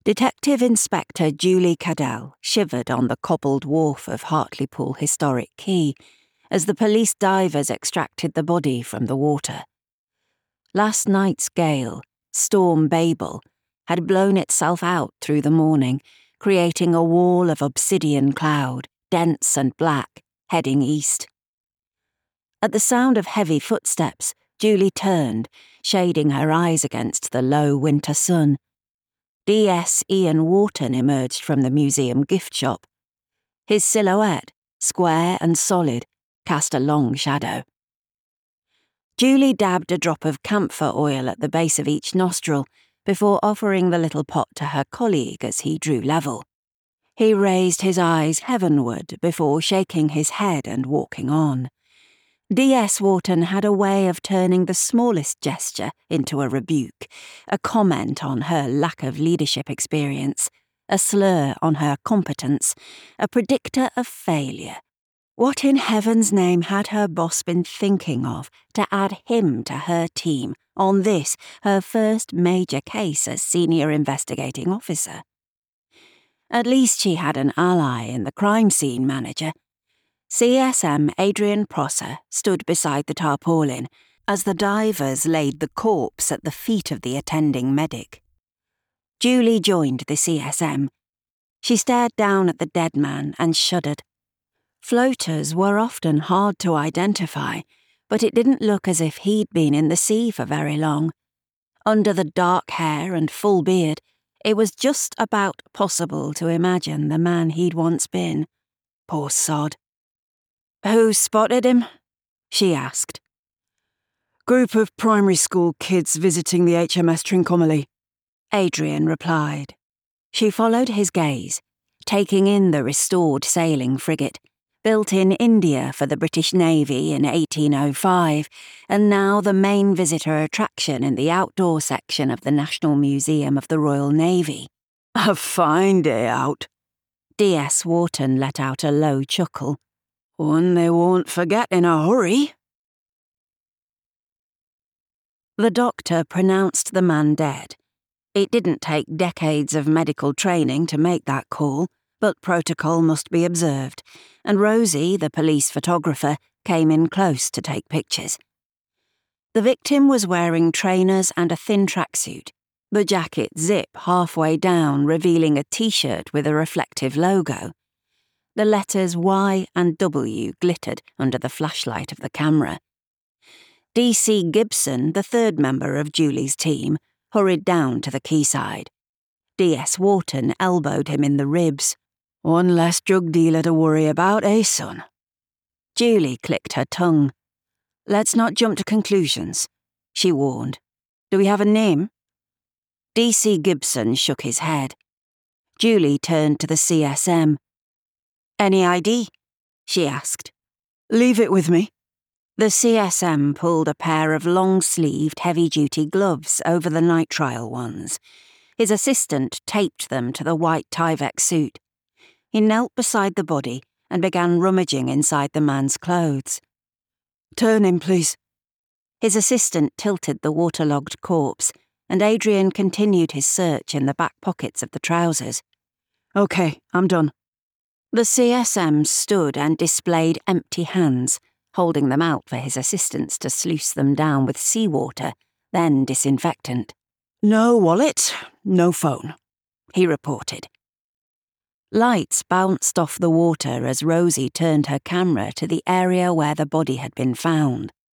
Detective Inspector Julie Cadell shivered on the cobbled wharf of Hartlepool Historic Quay as the police divers extracted the body from the water. Last night's gale, Storm Babel, had blown itself out through the morning, creating a wall of obsidian cloud, dense and black, heading east. At the sound of heavy footsteps, Julie turned, shading her eyes against the low winter sun. D.S. Ian Wharton emerged from the museum gift shop. His silhouette, square and solid, cast a long shadow. Julie dabbed a drop of camphor oil at the base of each nostril before offering the little pot to her colleague as he drew level. He raised his eyes heavenward before shaking his head and walking on. D.S. Wharton had a way of turning the smallest gesture into a rebuke, a comment on her lack of leadership experience, a slur on her competence, a predictor of failure. What in heaven's name had her boss been thinking of to add him to her team on this, her first major case as senior investigating officer? At least she had an ally in the crime scene manager. CSM Adrian Prosser stood beside the tarpaulin as the divers laid the corpse at the feet of the attending medic. Julie joined the CSM. She stared down at the dead man and shuddered. Floaters were often hard to identify, but it didn't look as if he'd been in the sea for very long. Under the dark hair and full beard, it was just about possible to imagine the man he'd once been. Poor sod. "Who spotted him?" she asked. "Group of primary school kids visiting the HMS Trincomalee," Adrian replied. She followed his gaze, taking in the restored sailing frigate, built in India for the British Navy in 1805, and now the main visitor attraction in the outdoor section of the National Museum of the Royal Navy. "A fine day out." D.S. Wharton let out a low chuckle. "One they won't forget in a hurry." The doctor pronounced the man dead. It didn't take decades of medical training to make that call, but protocol must be observed, and Rosie, the police photographer, came in close to take pictures. The victim was wearing trainers and a thin tracksuit, the jacket zip halfway down revealing a t-shirt with a reflective logo. The letters Y and W glittered under the flashlight of the camera. D.C. Gibson, the third member of Julie's team, hurried down to the quayside. D.S. Wharton elbowed him in the ribs. "One less drug dealer to worry about, eh, son?" Julie clicked her tongue. "Let's not jump to conclusions," she warned. "Do we have a name?" D.C. Gibson shook his head. Julie turned to the CSM. "Any ID?" she asked. "Leave it with me." The CSM pulled a pair of long-sleeved, heavy-duty gloves over the night trial ones. His assistant taped them to the white Tyvek suit. He knelt beside the body and began rummaging inside the man's clothes. "Turn him, please." His assistant tilted the waterlogged corpse, and Adrian continued his search in the back pockets of the trousers. "Okay, I'm done." The CSM stood and displayed empty hands, holding them out for his assistants to sluice them down with seawater, then disinfectant. "No wallet, no phone," he reported. Lights bounced off the water as Rosie turned her camera to the area where the body had been found.